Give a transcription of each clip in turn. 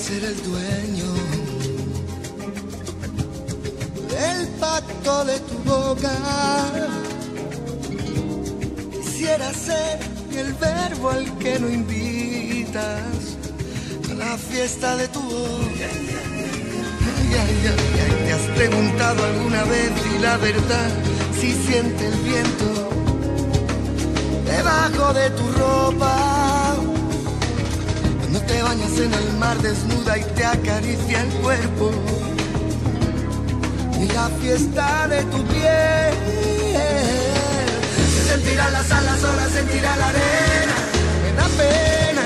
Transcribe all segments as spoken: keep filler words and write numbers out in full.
ser el dueño del pacto de tu boca. Quisiera ser el verbo al que no invitas a la fiesta de tu voz. Ay, ay, ay, ay, ¿te has preguntado alguna vez si la verdad si siente el viento debajo de tu ropa? Cuando te bañas en el mar desnuda y te acaricia el cuerpo, y la fiesta de tu piel. Se sentirá la sal, las olas, sentirá la arena. Me da pena.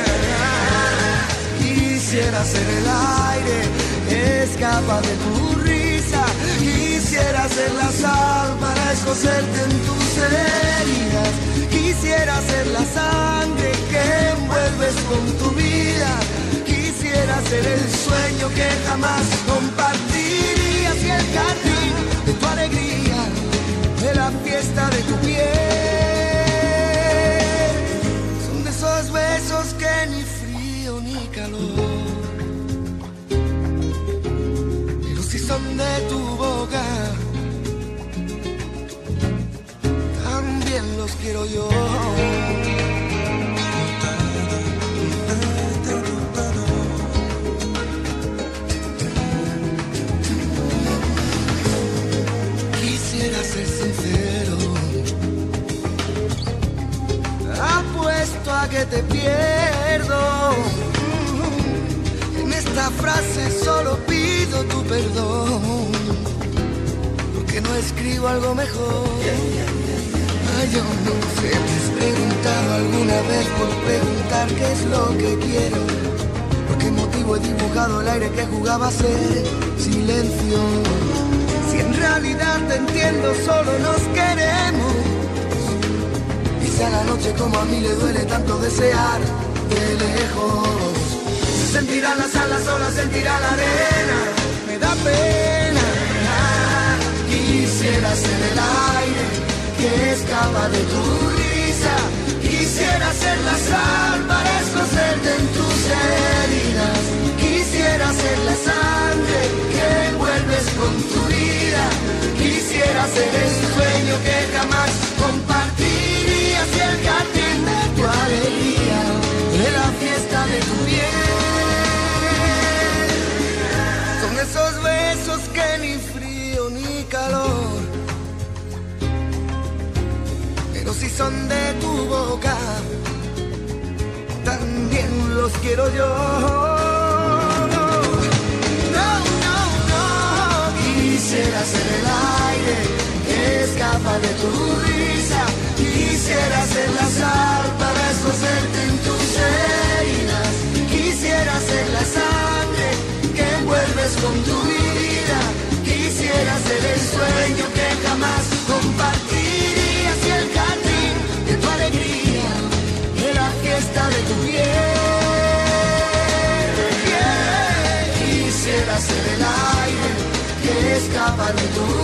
Quisiera ser el aire que escapa de tu risa. Quisiera ser la sal para escocerte en tus heridas. Quisiera ser la sangre que envuelves con tu vida. Quisiera ser el sueño que jamás compartirías y el jardín de tu alegría, de la fiesta de tu piel. Son de esos besos que ni frío ni calor, pero si son de tu boca, también los quiero yo. Quisiera ser sincero, apuesto a que te pierdo. En esta frase solo pido tu perdón, porque no escribo algo mejor. Ay, yo no sé, te has preguntado alguna vez por preguntar qué es lo que quiero, por qué motivo he dibujado el aire que jugaba a ser silencio. Si en realidad te entiendo, solo nos queremos. Y si a la noche como a mí le duele tanto desear de lejos, se sentirá la sal, las olas, sentirá la arena. Me da pena. Quisiera ser el aire que escapa de tu risa. Quisiera ser la sal para escocerte en tus heridas. Quisiera ser la sangre que envuelves con tu vida. Quisiera ser el sueño que jamás compartirías y el jardín de tu alegría, de la fiesta de tu piel. Son esos besos que ni frío ni calor, pero si son de tu boca, también los quiero yo. Quisiera ser el aire que escapa de tu risa. Quisiera ser la sal para escocerte en tus heridas. Quisiera ser la sangre que envuelves con tu vida. Quisiera ser el sueño que jamás compartirías y el jardín de tu alegría, de la fiesta de tu piel. Quisiera ser el aire que escapa de tu